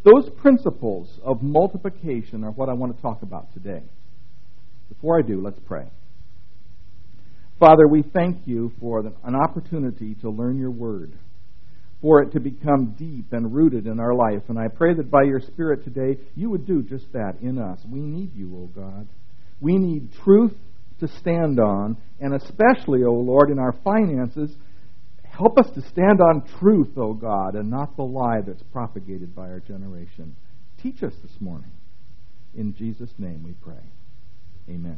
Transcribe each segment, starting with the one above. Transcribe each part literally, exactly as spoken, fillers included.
Those principles of multiplication are what I want to talk about today. Before I do, let's pray. Father, we thank you for an opportunity to learn your word, for it to become deep and rooted in our life. And I pray that by your Spirit today, you would do just that in us. We need you, O God. We need truth to stand on, and especially, O Lord, in our finances, help us to stand on truth, O God, and not the lie that's propagated by our generation. Teach us this morning. In Jesus' name we pray. Amen.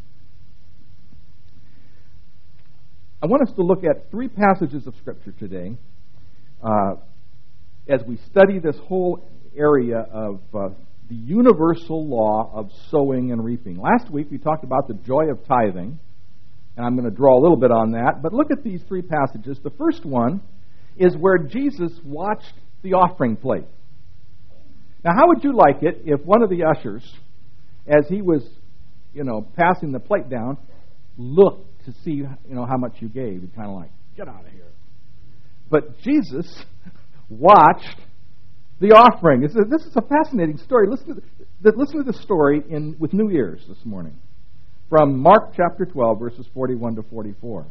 I want us to look at three passages of Scripture today uh, as we study this whole area of uh, the universal law of sowing and reaping. Last week we talked about the joy of tithing, and I'm going to draw a little bit on that. But look at these three passages. The first one is where Jesus watched the offering plate. Now, how would you like it if one of the ushers, as he was, you know, passing the plate down, looked to see, you know, how much you gave? He'd kind of like, get out of here. But Jesus watched the offering. This is, this is a fascinating story. Listen to the, listen to the story in with new ears this morning. From Mark chapter twelve, verses forty-one to forty-four.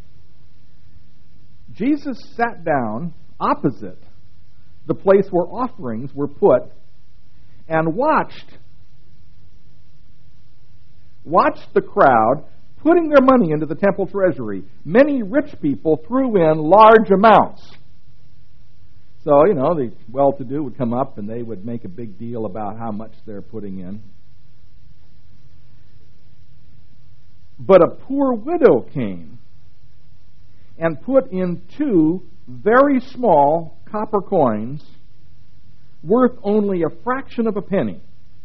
Jesus sat down opposite the place where offerings were put and watched, watched the crowd putting their money into the temple treasury. Many rich people threw in large amounts. So, you know, the well-to-do would come up and they would make a big deal about how much they're putting in. But a poor widow came and put in two very small copper coins worth only a fraction of a penny.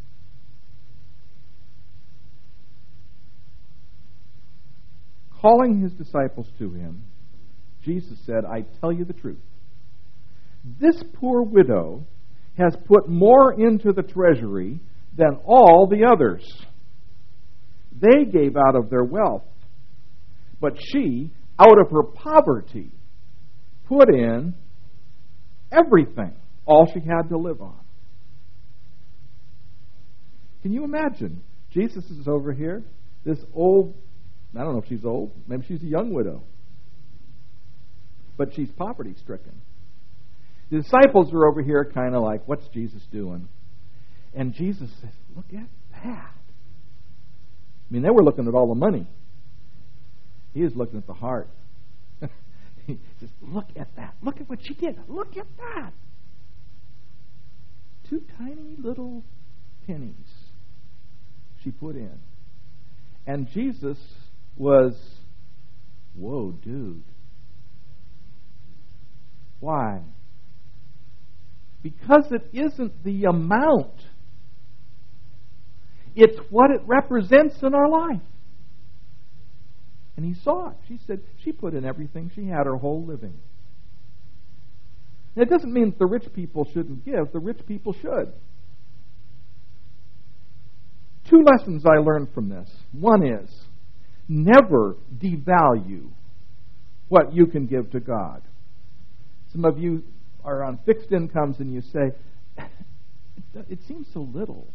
Calling his disciples to him, Jesus said, I tell you the truth. This poor widow has put more into the treasury than all the others. They gave out of their wealth, but she, out of her poverty, put in everything, all she had to live on. Can you imagine? Jesus is over here, this old, I don't know if she's old, maybe she's a young widow, but she's poverty-stricken. The disciples are over here kind of like, what's Jesus doing? And Jesus says, look at that. I mean, they were looking at all the money. He is looking at the heart. He says, look at that. Look at what she did. Look at that. Two tiny little pennies she put in. And Jesus was, whoa, dude. Why? Because it isn't the amount. It's what it represents in our life. And he saw it. She said she put in everything she had, her whole living. Now, it doesn't mean that the rich people shouldn't give. The rich people should. Two lessons I learned from this. One is, never devalue what you can give to God. Some of you are on fixed incomes and you say, it seems so little.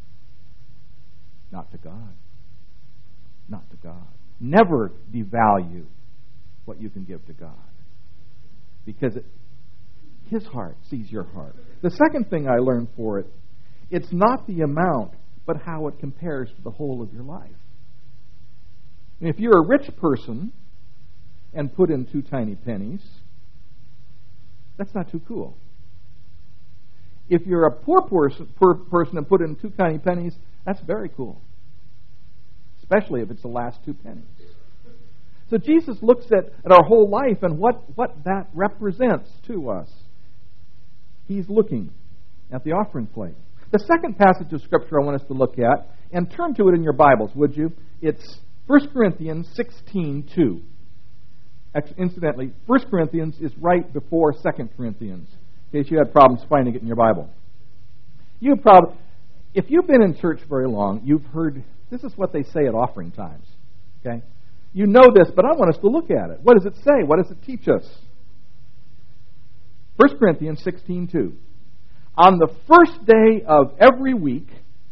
Not to God. Not to God. Never devalue what you can give to God. Because it, His heart sees your heart. The second thing I learned for it, it's not the amount, but how it compares to the whole of your life. If you're a rich person and put in two tiny pennies, that's not too cool. If you're a poor person, poor person and put in two tiny pennies, that's very cool. Especially if it's the last two pennies. So Jesus looks at, at our whole life and what, what that represents to us. He's looking at the offering plate. The second passage of Scripture I want us to look at, and turn to it in your Bibles, would you? It's First Corinthians sixteen two. Incidentally, First Corinthians is right before Second Corinthians, in case you had problems finding it in your Bible. You probably, if you've been in church very long, you've heard, this is what they say at offering times. Okay? You know this, but I want us to look at it. What does it say? What does it teach us? First Corinthians sixteen two. on the first day of every week,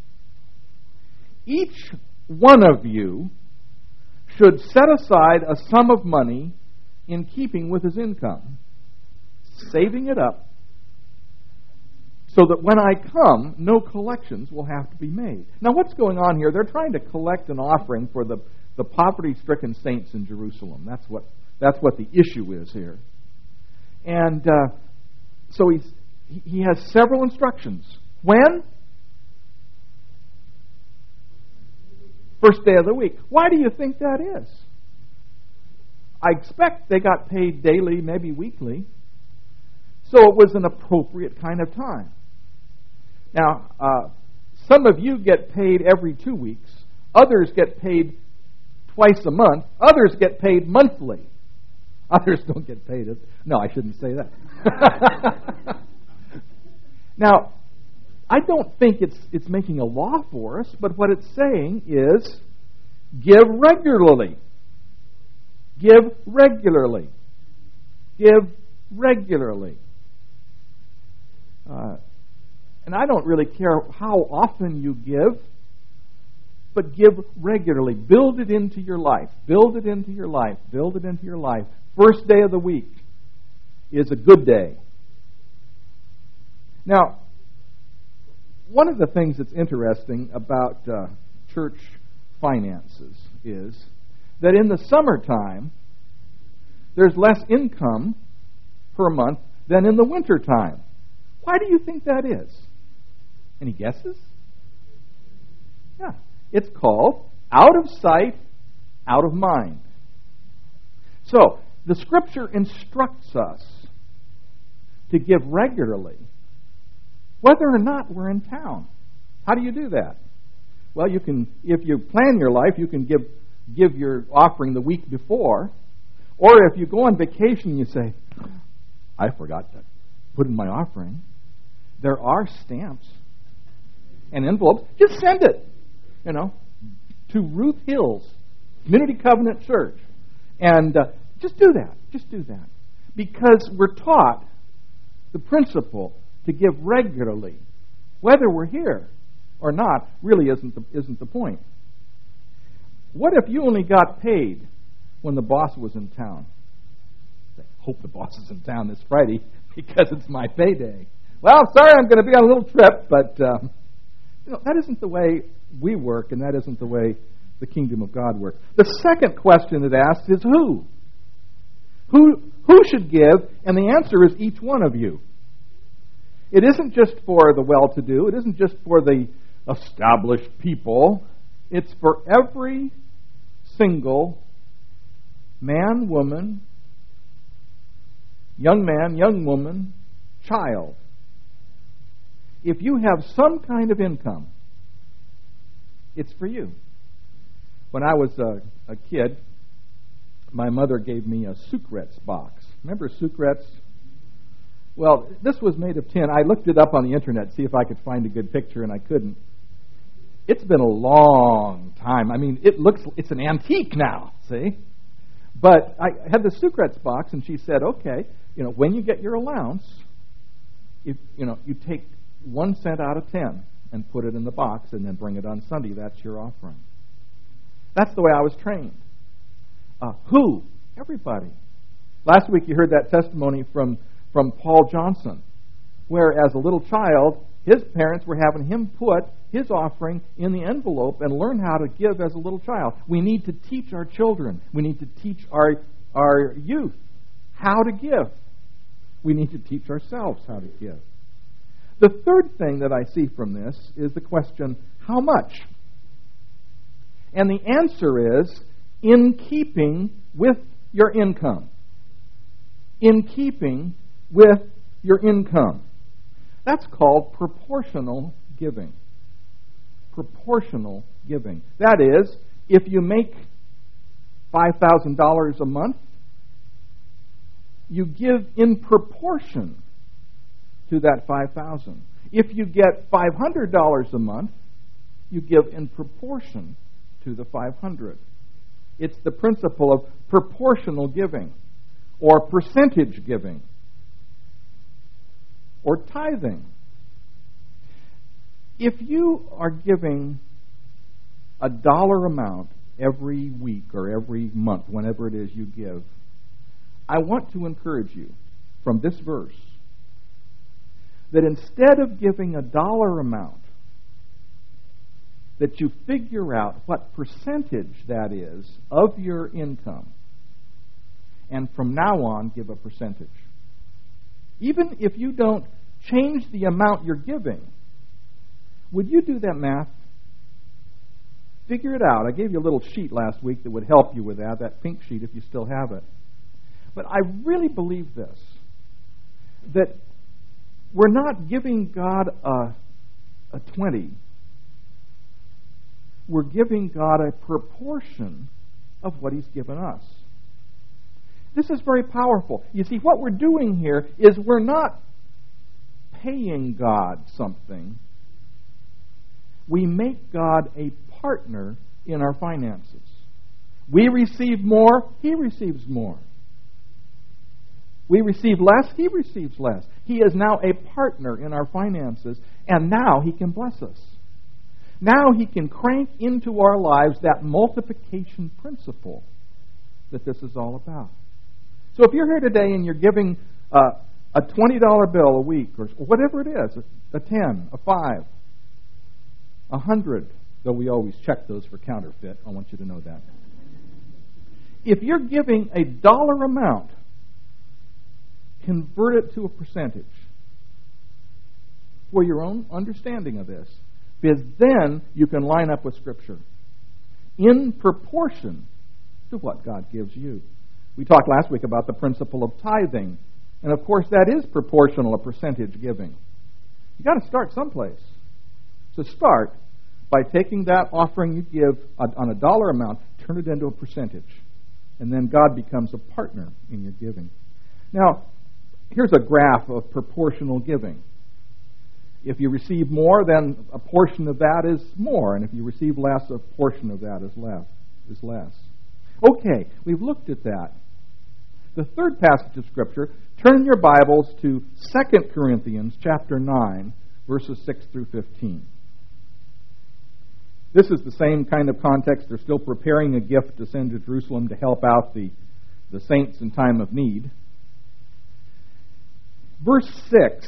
each one of you should set aside a sum of money in keeping with his income, saving it up, so that when I come, no collections will have to be made. Now, what's going on here? They're trying to collect an offering for the, the poverty-stricken saints in Jerusalem. That's what that's what the issue is here. And uh, so he's, he has several instructions. When? First day of the week. Why do you think that is? I expect they got paid daily, maybe weekly. So it was an appropriate kind of time. Now, uh, some of you get paid every two weeks. Others get paid twice a month. Others get paid monthly. Others don't get paid. No, I shouldn't say that. Now, I don't think it's it's making a law for us, but what it's saying is give regularly. Give regularly. Give regularly. Uh, and I don't really care how often you give, but give regularly. Build it into your life. Build it into your life. Build it into your life. First day of the week is a good day. Now, one of the things that's interesting about uh, church finances is that in the summertime, there's less income per month than in the wintertime. Why do you think that is? Any guesses? Yeah. It's called out of sight, out of mind. So, the Scripture instructs us to give regularly, whether or not we're in town. How do you do that? Well, you can, if you plan your life, you can give give your offering the week before. Or if you go on vacation and you say, I forgot to put in my offering, there are stamps and envelopes. Just send it, you know, to Ruth Hills Community Covenant Church. And uh, just do that. Just do that. Because we're taught the principle to give regularly. Whether we're here or not really isn't the, isn't the point. What if you only got paid when the boss was in town? I hope the boss is in town this Friday because it's my payday. Well, sorry, I'm going to be on a little trip, but um, you know, that isn't the way we work, and that isn't the way the kingdom of God works. The second question it asks is who? Who who should give? And the answer is each one of you. It isn't just for the well-to-do. It isn't just for the established people. It's for every single man, woman, young man, young woman, child. If you have some kind of income, it's for you. When I was a, a kid, my mother gave me a Sucrets box. Remember Sucrets? Well, this was made of tin. I looked it up on the internet to see if I could find a good picture, and I couldn't. It's been a long time. I mean, it looks, it's an antique now, see? But I had the Sucrets box, and she said, okay, you know, when you get your allowance, if, you know, you take one cent out of ten and put it in the box and then bring it on Sunday. That's your offering. That's the way I was trained. Uh, who? Everybody. Last week you heard that testimony from, from Paul Johnson, where as a little child, his parents were having him put his offering in the envelope and learn how to give as a little child. We need to teach our children. We need to teach our, our youth how to give. We need to teach ourselves how to give. The third thing that I see from this is the question, how much? And the answer is, in keeping with your income. In keeping with your income. That's called proportional giving. Proportional giving. That is, if you make five thousand dollars a month, you give in proportion to that five thousand dollars. If you get five hundred dollars a month, you give in proportion to the five hundred dollars. It's the principle of proportional giving, or percentage giving, or tithing. If you are giving a dollar amount every week or every month, whenever it is you give, I want to encourage you from this verse that instead of giving a dollar amount, that you figure out what percentage that is of your income, and from now on give a percentage. Even if you don't change the amount you're giving, would you do that math? Figure it out. I gave you a little sheet last week that would help you with that, that pink sheet if you still have it. But I really believe this, that we're not giving God a, a twenty. We're giving God a proportion of what He's given us. This is very powerful. You see, what we're doing here is we're not paying God something. We make God a partner in our finances. We receive more, He receives more. We receive less, He receives less. He is now a partner in our finances, and now He can bless us. Now He can crank into our lives that multiplication principle that this is all about. So if you're here today and you're giving uh, a twenty dollar bill a week, or whatever it is, a ten, a five, a hundred, though we always check those for counterfeit, I want you to know that. If you're giving a dollar amount, convert it to a percentage for your own understanding of this, because then you can line up with Scripture in proportion to what God gives you. We talked last week about the principle of tithing, and of course that is proportional, a percentage giving. You've got to start someplace. So start by taking that offering you give on a dollar amount, turn it into a percentage, and then God becomes a partner in your giving. Now, here's a graph of proportional giving. If you receive more, then a portion of that is more, and if you receive less, a portion of that is less. Is less. Okay, we've looked at that. The third passage of Scripture, turn in your Bibles to Second Corinthians chapter nine, verses six through fifteen. This is the same kind of context. They're still preparing a gift to send to Jerusalem to help out the, the saints in time of need. Verse six,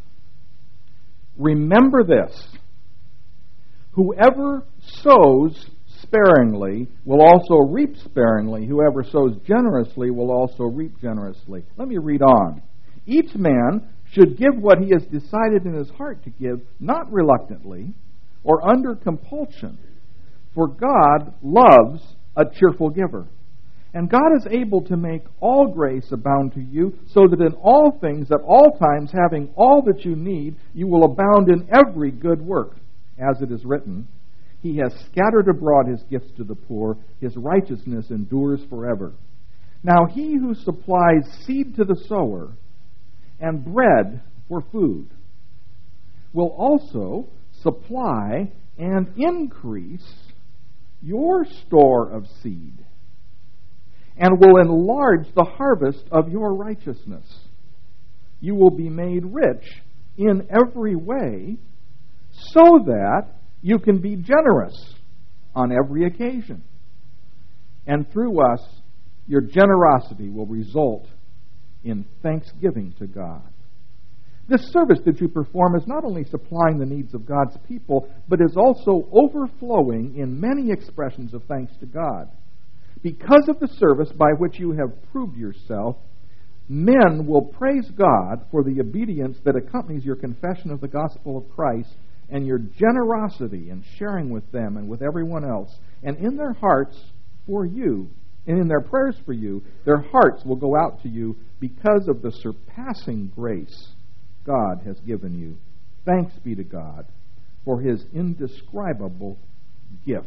remember this, whoever sows sparingly will also reap sparingly. Whoever sows generously will also reap generously. Let me read on. Each man should give what he has decided in his heart to give, not reluctantly or under compulsion, for God loves a cheerful giver. And God is able to make all grace abound to you, so that in all things, at all times, having all that you need, you will abound in every good work. As it is written, He has scattered abroad His gifts to the poor, His righteousness endures forever. Now He who supplies seed to the sower and bread for food will also supply and increase your store of seed, and will enlarge the harvest of your righteousness. You will be made rich in every way, so that you can be generous on every occasion. And through us, your generosity will result in thanksgiving to God. This service that you perform is not only supplying the needs of God's people, but is also overflowing in many expressions of thanks to God. Because of the service by which you have proved yourself, men will praise God for the obedience that accompanies your confession of the gospel of Christ and your generosity in sharing with them and with everyone else. And in their hearts for you, and in their prayers for you, their hearts will go out to you because of the surpassing grace God has given you. Thanks be to God for His indescribable gift.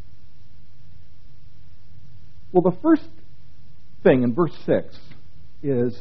Well, the first thing in verse six is,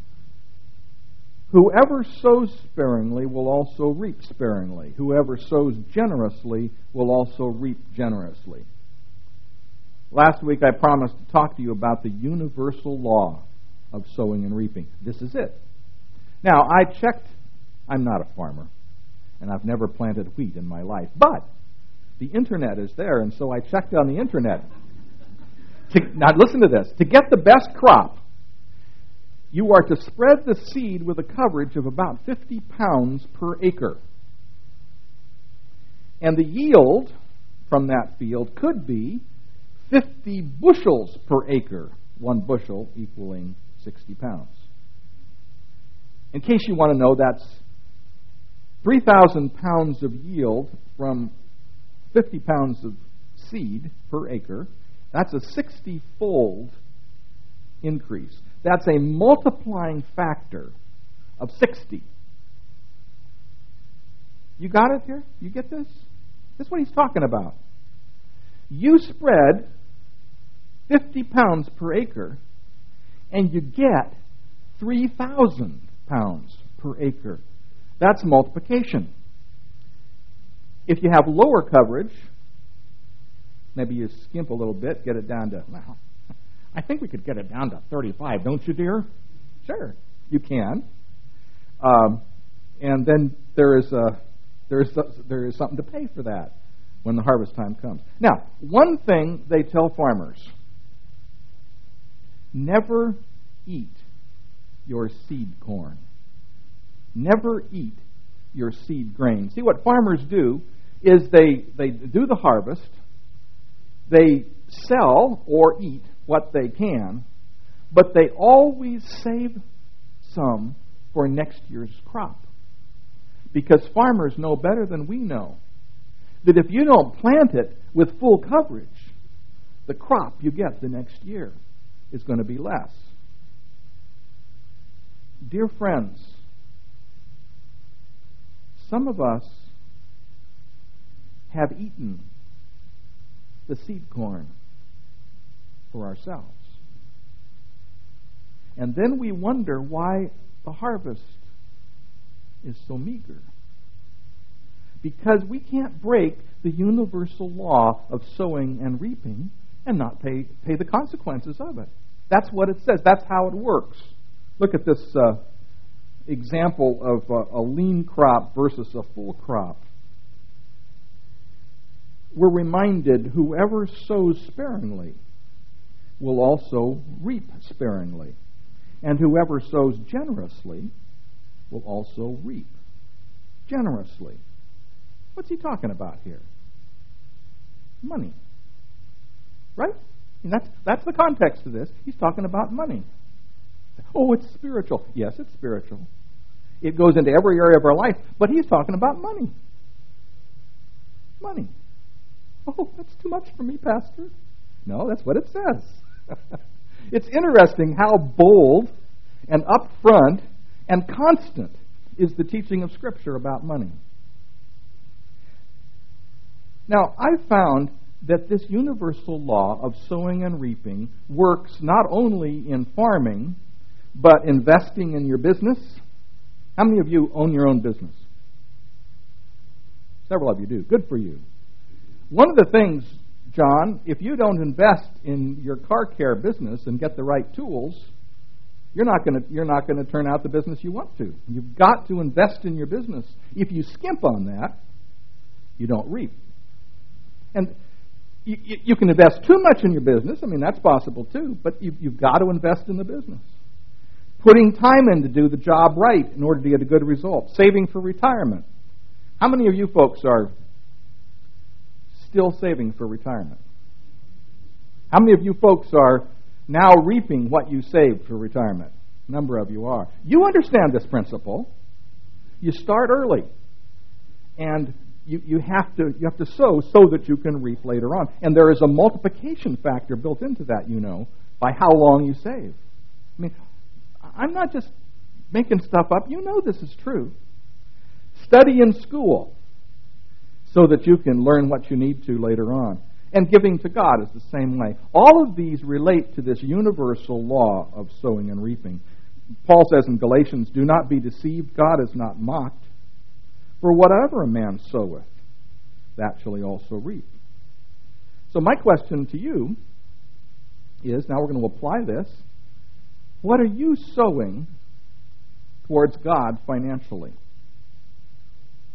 whoever sows sparingly will also reap sparingly. Whoever sows generously will also reap generously. Last week I promised to talk to you about the universal law of sowing and reaping. This is it. Now, I checked, I'm not a farmer, and I've never planted wheat in my life. But the internet is there, and so I checked on the internet. To, now listen to this. To get the best crop, you are to spread the seed with a coverage of about fifty pounds per acre. And the yield from that field could be fifty bushels per acre, one bushel equaling sixty pounds. In case you want to know, that's three thousand pounds of yield from fifty pounds of seed per acre. That's a sixty-fold increase. That's a multiplying factor of sixty. You got it here? You get this? This is what he's talking about. You spread fifty pounds per acre, and you get three thousand pounds per acre. That's multiplication. If you have lower coverage, maybe you skimp a little bit, get it down to, well, I think we could get it down to thirty-five, don't you, dear? Sure, you can. Um, and then there is a, there is there is something to pay for that when the harvest time comes. Now, one thing they tell farmers: never eat your seed corn. Never eat your seed grain. See, what farmers do is they they do the harvest, they sell or eat what they can, but they always save some for next year's crop. Because farmers know better than we know that if you don't plant it with full coverage, the crop you get the next year is going to be less. Dear friends, some of us have eaten the seed corn for ourselves. And then we wonder why the harvest is so meager. Because we can't break the universal law of sowing and reaping and not pay, pay the consequences of it. That's what it says. That's how it works. Look at this uh, example of uh, a lean crop versus a full crop. We're reminded whoever sows sparingly will also reap sparingly. And whoever sows generously will also reap generously. What's he talking about here? Money. Right? And that's, that's the context of this. He's talking about money. Oh, it's spiritual. Yes, it's spiritual. It goes into every area of our life, but he's talking about money. Money. Oh, that's too much for me, Pastor. No, that's what it says. It's interesting how bold and upfront and constant is the teaching of Scripture about money. Now, I found that this universal law of sowing and reaping works not only in farming, but investing in your business. How many of you own your own business? Several of you do. Good for you. One of the things, John, if you don't invest in your car care business and get the right tools, you're not going to you're not going to turn out the business you want to. You've got to invest in your business. If you skimp on that, you don't reap. And you, you, you can invest too much in your business. I mean, that's possible too. But you, you've got to invest in the business. Putting time in to do the job right in order to get a good result. Saving for retirement. How many of you folks are still saving for retirement? How many of you folks are now reaping what you saved for retirement? A number of you are. You understand this principle. You start early. And you, you have to you have to sow so that you can reap later on. And there is a multiplication factor built into that, you know, by how long you save. I mean, I'm not just making stuff up. You know this is true. Study in school so that you can learn what you need to later on. And giving to God is the same way. All of these relate to this universal law of sowing and reaping. Paul says in Galatians, "Do not be deceived, God is not mocked. For whatever a man soweth, that shall he also reap." So my question to you is, now we're going to apply this, what are you sowing towards God financially?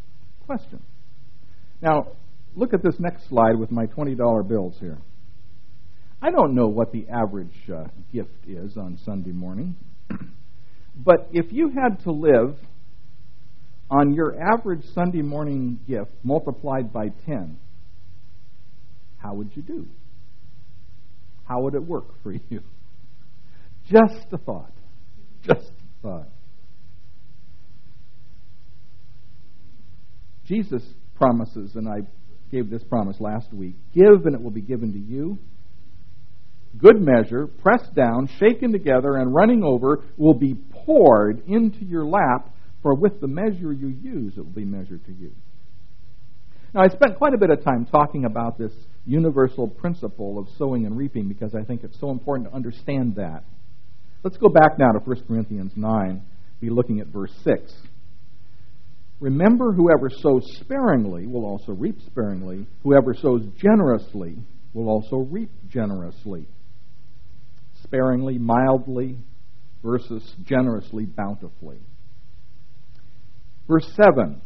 question. Now, look at this next slide with my twenty dollar bills here. I don't know what the average uh, gift is on Sunday morning, but if you had to live on your average Sunday morning gift multiplied by ten, how would you do? How would it work for you? Just a thought. Just a thought. Jesus promises, and I gave this promise last week, give and it will be given to you. Good measure, pressed down, shaken together, and running over will be poured into your lap, for with the measure you use, it will be measured to you. Now, I spent quite a bit of time talking about this universal principle of sowing and reaping because I think it's so important to understand that. Let's go back now to First Corinthians nine, be looking at verse six. Remember, whoever sows sparingly will also reap sparingly. Whoever sows generously will also reap generously. Sparingly, mildly, versus generously, bountifully. Verse seven.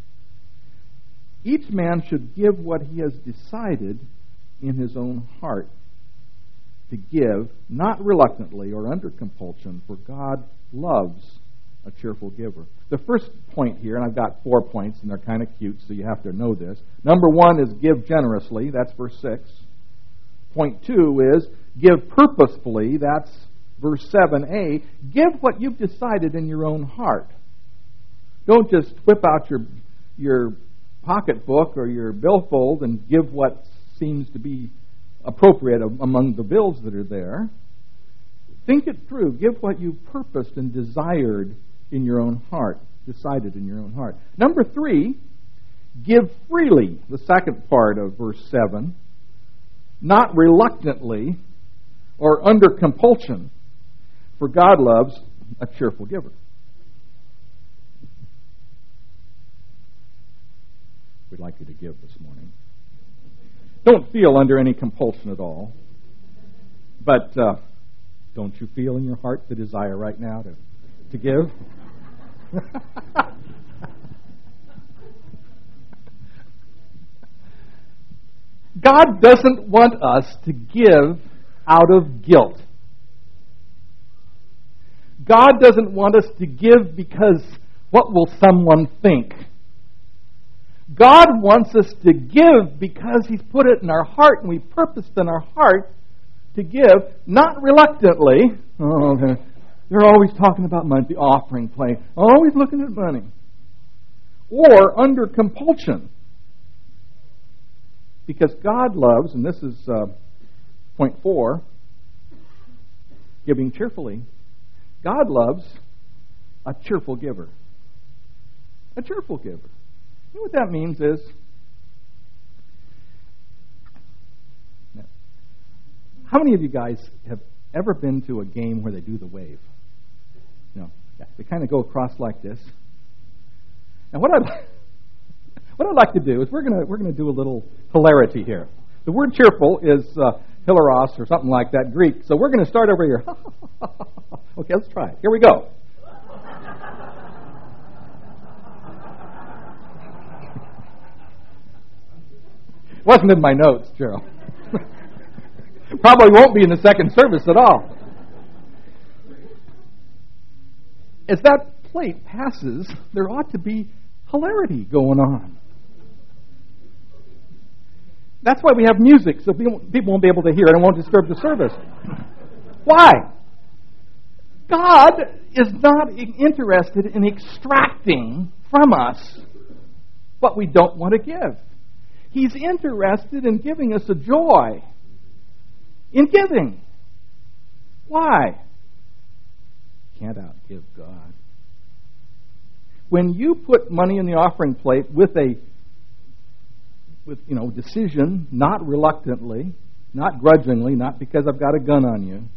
Each man should give what he has decided in his own heart to give, not reluctantly or under compulsion, for God loves a cheerful giver. The first point here, and I've got four points, and they're kind of cute, so you have to know this. Number one is give generously. That's verse six. Point two is give purposefully. That's verse seven a. Give what you've decided in your own heart. Don't just whip out your your pocketbook or your billfold and give what seems to be appropriate among the bills that are there. Think it through. Give what you purposed and desired in your own heart, decided in your own heart. Number three, give freely, the second part of verse seven, not reluctantly or under compulsion, for God loves a cheerful giver. We'd like you to give this morning. Don't feel under any compulsion at all. But uh, don't you feel in your heart the desire right now to, to give? God doesn't want us to give out of guilt. God doesn't want us to give because what will someone think? God wants us to give because He's put it in our heart and we purposed in our heart to give, not reluctantly. Oh, okay. They're always talking about money, the offering plate, always looking at money. Or under compulsion. Because God loves, and this is uh, point four, giving cheerfully. God loves a cheerful giver. A cheerful giver. You know what that means is, how many of you guys have ever been to a game where they do the wave? You know, yeah, they kind of go across like this. And what I'd what I'd like to do is we're gonna we're gonna do a little hilarity here. The word cheerful is uh, hilaros or something like that, Greek. So we're gonna start over here. Okay, let's try it. Here we go. Wasn't in my notes, Gerald. Probably won't be in the second service at all. As that plate passes, there ought to be hilarity going on. That's why we have music, so people won't be able to hear it and won't disturb the service. Why? God is not interested in extracting from us what we don't want to give. He's interested in giving us a joy in giving. Why? Can't outgive God. When you put money in the offering plate with a with you know decision, not reluctantly, not grudgingly, not because I've got a gun on you,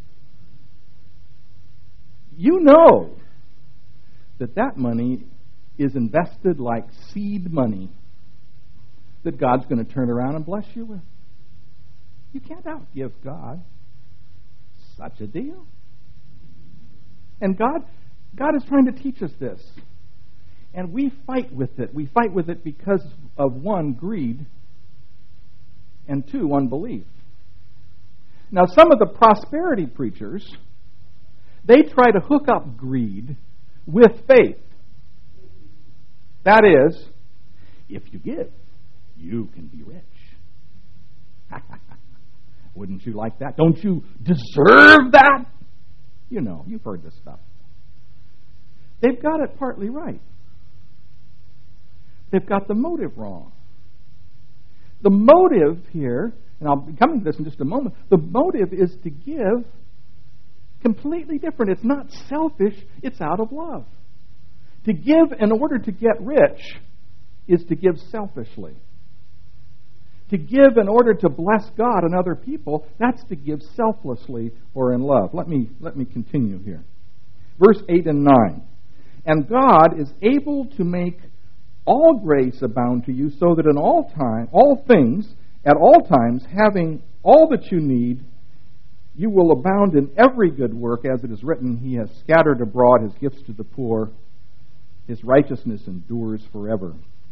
you know that that money is invested like seed money that God's going to turn around and bless you with. You can't outgive God. Such a deal. And God, God is trying to teach us this. And we fight with it. We fight with it because of, one, greed, and two, unbelief. Now, some of the prosperity preachers, they try to hook up greed with faith. That is, if you give, you can be rich. Wouldn't you like that? Don't you deserve that? You know, you've heard this stuff. They've got it partly right. They've got the motive wrong. The motive here, and I'll be coming to this in just a moment, the motive is to give completely different. It's not selfish, it's out of love. To give in order to get rich is to give selfishly. To give in order to bless God and other people, that's to give selflessly or in love. Let me, let me continue here. Verse eight and nine. And God is able to make all grace abound to you, so that in all time, all things, at all times, having all that you need, you will abound in every good work, as it is written, He has scattered abroad His gifts to the poor. His righteousness endures forever.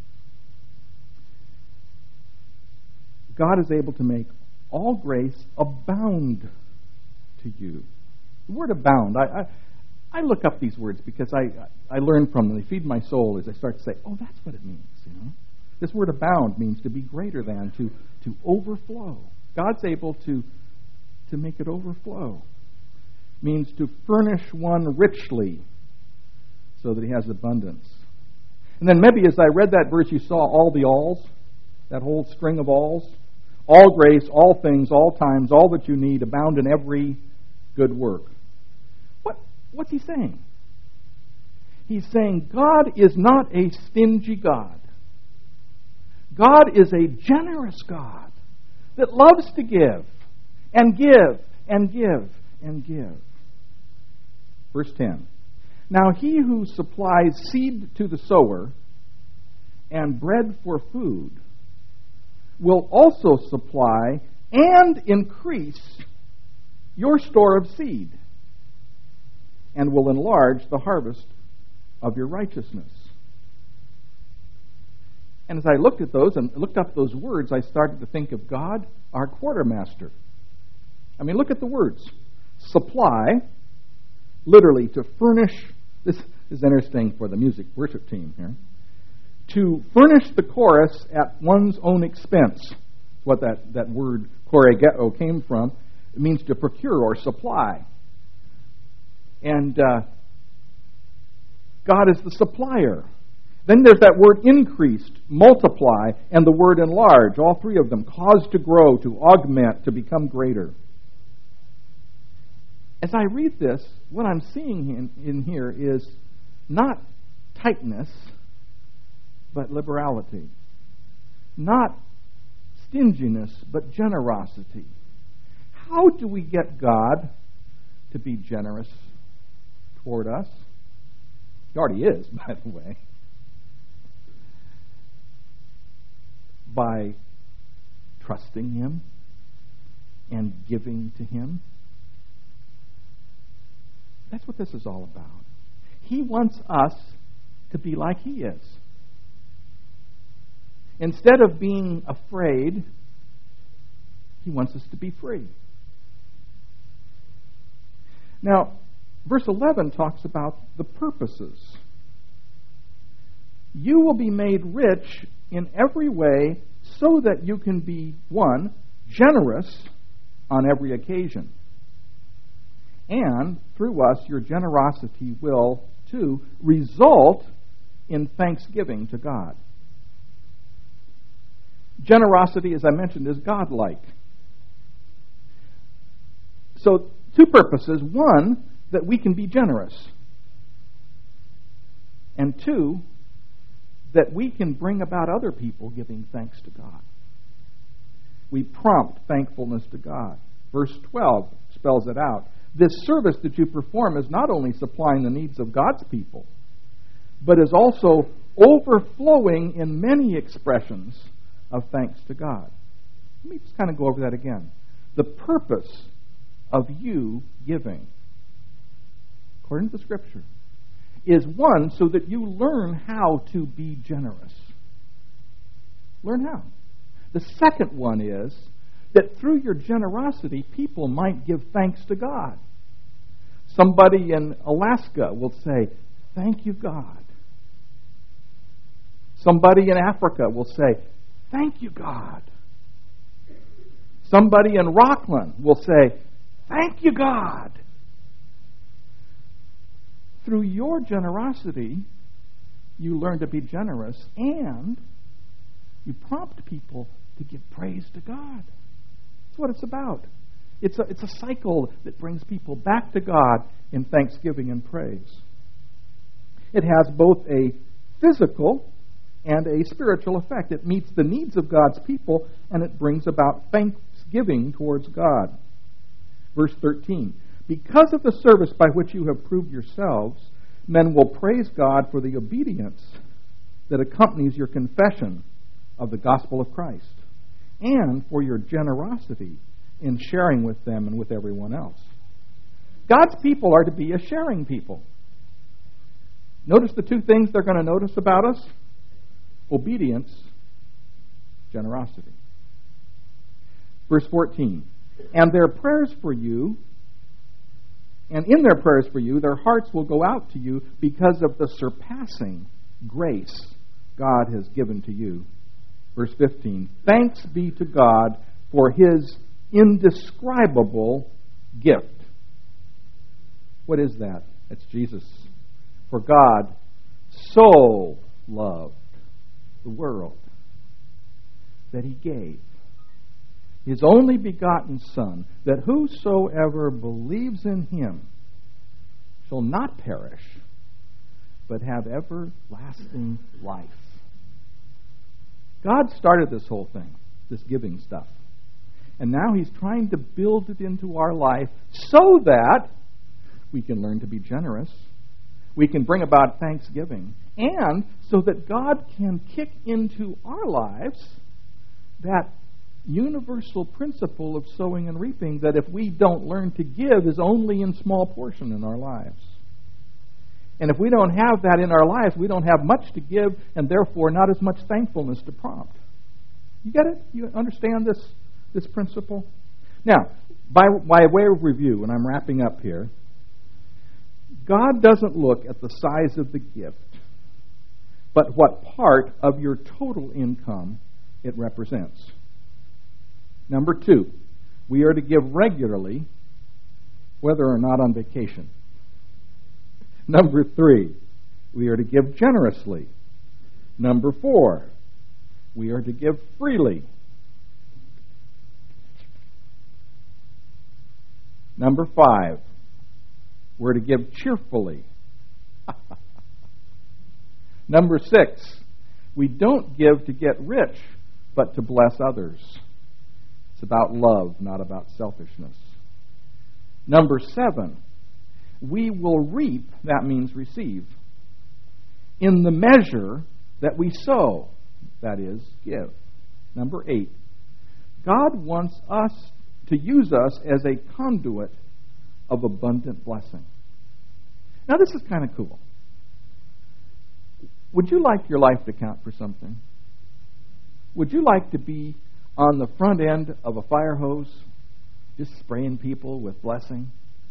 God is able to make all grace abound to you. The word abound, I, I, I look up these words because I, I learn from them. They feed my soul as I start to say, oh, that's what it means. You know, this word abound means to be greater than, to, to overflow. God's able to, to make it overflow. It means to furnish one richly so that he has abundance. And then maybe as I read that verse, you saw all the alls, that whole string of alls. All grace, all things, all times, all that you need, abound in every good work. What, what's he saying? He's saying God is not a stingy God. God is a generous God that loves to give and give and give and give. Verse ten. Now he who supplies seed to the sower and bread for food will also supply and increase your store of seed, and will enlarge the harvest of your righteousness. And as I looked at those and looked up those words, I started to think of God, our quartermaster. I mean, look at the words. Supply, literally to furnish, this is interesting for the music worship team here, to furnish the chorus at one's own expense. What that, that word choregeo came from. It means to procure or supply. And uh, God is the supplier. Then there's that word increased, multiply, and the word enlarge. All three of them. Cause to grow, to augment, to become greater. As I read this, what I'm seeing in, in here is not tightness, but liberality. Not stinginess, but generosity. How do we get God to be generous toward us? He already is, by the way. By trusting Him and giving to Him. That's what this is all about. He wants us to be like He is. Instead of being afraid, He wants us to be free. Now, verse eleven talks about the purposes. You will be made rich in every way so that you can be, one, generous on every occasion. And through us, your generosity will, two, result in thanksgiving to God. Generosity, as I mentioned, is godlike. So, two purposes. One, that we can be generous. And two, that we can bring about other people giving thanks to God. We prompt thankfulness to God. Verse twelve spells it out. This service that you perform is not only supplying the needs of God's people, but is also overflowing in many expressions of thanks to God. Let me just kind of go over that again. The purpose of you giving, according to the Scripture, is one, so that you learn how to be generous. Learn how. The second one is that through your generosity, people might give thanks to God. Somebody in Alaska will say, "Thank you, God." Somebody in Africa will say, "Thank you, God." Somebody in Rockland will say, "Thank you, God." Through your generosity, you learn to be generous, and you prompt people to give praise to God. That's what it's about. It's a, it's a cycle that brings people back to God in thanksgiving and praise. It has both a physical and a spiritual effect. It meets the needs of God's people, and it brings about thanksgiving towards God. Verse thirteen, because of the service by which you have proved yourselves, men will praise God for the obedience that accompanies your confession of the gospel of Christ, and for your generosity in sharing with them and with everyone else. God's people are to be a sharing people. Notice the two things they're going to notice about us: obedience, generosity. Verse fourteen, and their prayers for you, and in their prayers for you, their hearts will go out to you because of the surpassing grace God has given to you. Verse fifteen, thanks be to God for His indescribable gift. What is that? It's Jesus. For God so loved the world that He gave His only begotten Son, that whosoever believes in Him shall not perish, but have everlasting life. God started this whole thing, this giving stuff. And now He's trying to build it into our life so that we can learn to be generous, we can bring about thanksgiving, and so that God can kick into our lives that universal principle of sowing and reaping, that if we don't learn to give is only in small portion in our lives. And if we don't have that in our lives, we don't have much to give, and therefore not as much thankfulness to prompt. You get it? You understand this, this principle? Now, by, by way of review, and I'm wrapping up here, God doesn't look at the size of the gift, but what part of your total income it represents. Number two, we are to give regularly, whether or not on vacation. Number three, we are to give generously. Number four, we are to give freely. Number five, we're to give cheerfully. Number six, we don't give to get rich, but to bless others. It's about love, not about selfishness. Number seven, we will reap, that means receive, in the measure that we sow, that is, give. Number eight, God wants us to use us as a conduit of abundant blessing. Now, this is kind of cool. Would you like your life to count for something? Would you like to be on the front end of a fire hose, just spraying people with blessing?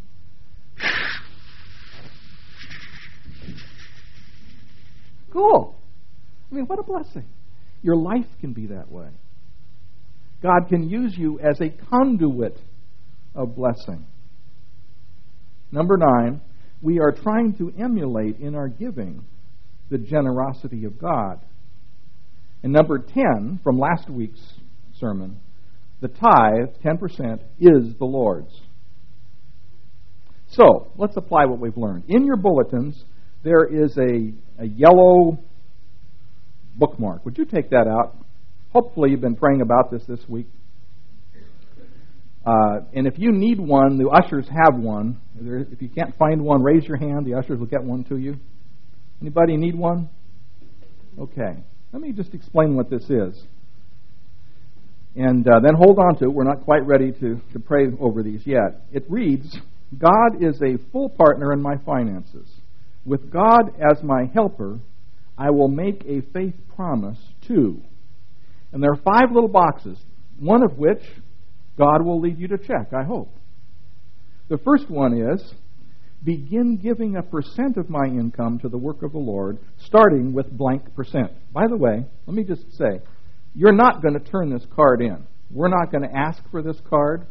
Cool. I mean, what a blessing. Your life can be that way. God can use you as a conduit of blessing. Number nine, we are trying to emulate in our giving the generosity of God. And number ten, from last week's sermon, the tithe, ten percent, is the Lord's. So, let's apply what we've learned. In your bulletins, there is a, a yellow bookmark. Would you take that out? Hopefully you've been praying about this this week. Uh, and if you need one, the ushers have one. If you can't find one, raise your hand. The ushers will get one to you. Anybody need one? Okay. Let me just explain what this is. And uh, then hold on to it. We're not quite ready to, to pray over these yet. It reads, God is a full partner in my finances. With God as my helper, I will make a faith promise too. And there are five little boxes, one of which God will lead you to check, I hope. The first one is, begin giving a percent of my income to the work of the Lord, starting with blank percent. By the way, let me just say, you're not going to turn this card in. We're not going to ask for this card.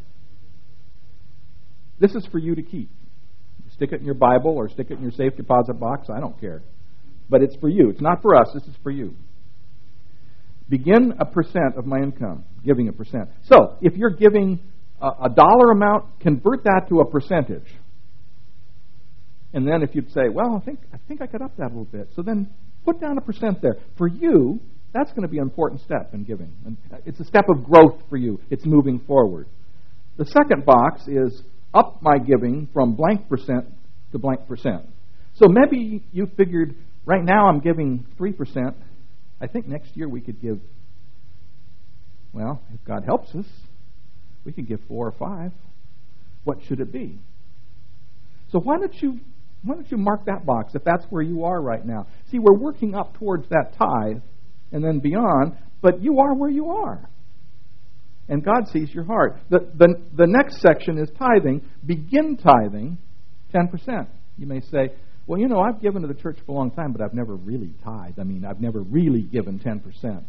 This is for you to keep. Stick it in your Bible or stick it in your safe deposit box. I don't care. But it's for you. It's not for us. This is for you. Begin a percent of my income, giving a percent. So, if you're giving a, a dollar amount, convert that to a percentage. And then if you'd say, well, I think I think I could up that a little bit. So then put down a percent there. For you, that's going to be an important step in giving. And it's a step of growth for you. It's moving forward. The second box is up my giving from blank percent to blank percent. So maybe you figured, right now I'm giving three percent. I think next year we could give, well, if God helps us, we could give four or five. What should it be? So why don't you why don't you mark that box if that's where you are right now? See, we're working up towards that tithe and then beyond, but you are where you are. And God sees your heart. The, the, the next section is tithing. Begin tithing ten percent. You may say, well, you know, I've given to the church for a long time, but I've never really tithed. I mean, I've never really given ten percent.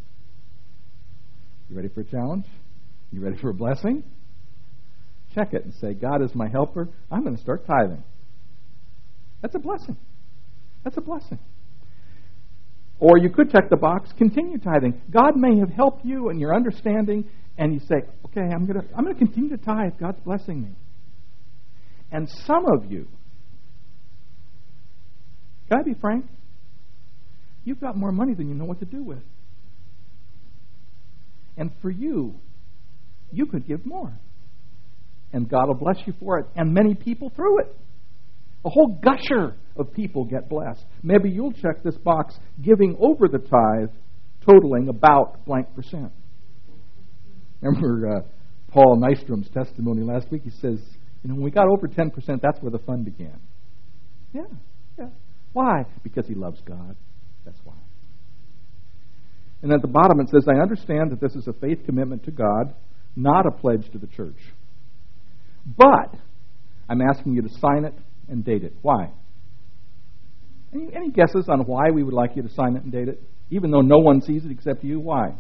You ready for a challenge? You ready for a blessing? Check it and say, God is my helper. I'm going to start tithing. That's a blessing. That's a blessing. Or you could check the box, continue tithing. God may have helped you in your understanding, and you say, okay, I'm going to I'm going to continue to tithe. God's blessing me. And some of you, can I be frank? You've got more money than you know what to do with. And for you, you could give more. And God will bless you for it. And many people through it. A whole gusher of people get blessed. Maybe you'll check this box, giving over the tithe, totaling about blank percent. Remember uh, Paul Nystrom's testimony last week? He says, you know, when we got over ten percent, that's where the fun began. Yeah, yeah. Why? Because he loves God. That's why. And at the bottom it says, I understand that this is a faith commitment to God, not a pledge to the church. But I'm asking you to sign it and date it. Why? Any, any guesses on why we would like you to sign it and date it? Even though no one sees it except you, why?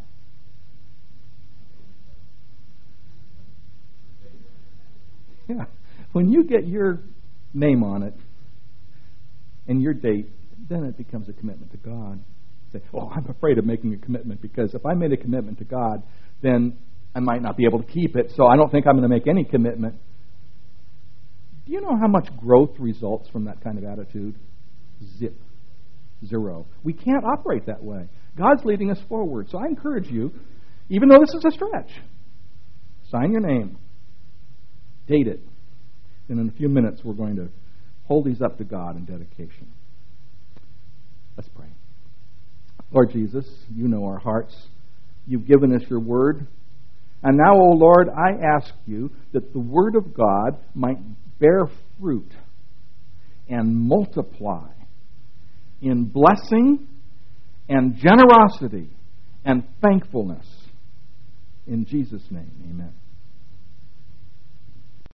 Yeah. When you get your name on it and your date, then it becomes a commitment to God. Say, oh, I'm afraid of making a commitment because if I made a commitment to God, then I might not be able to keep it, so I don't think I'm going to make any commitment. Do you know how much growth results from that kind of attitude? Zip. Zero. We can't operate that way. God's leading us forward. So I encourage you, even though this is a stretch, sign your name. Date it. And in a few minutes, we're going to hold these up to God in dedication. Let's pray. Lord Jesus, you know our hearts. You've given us your word. And now, O Lord, I ask you that the word of God might bear fruit and multiply in blessing and generosity and thankfulness. In Jesus' name, amen.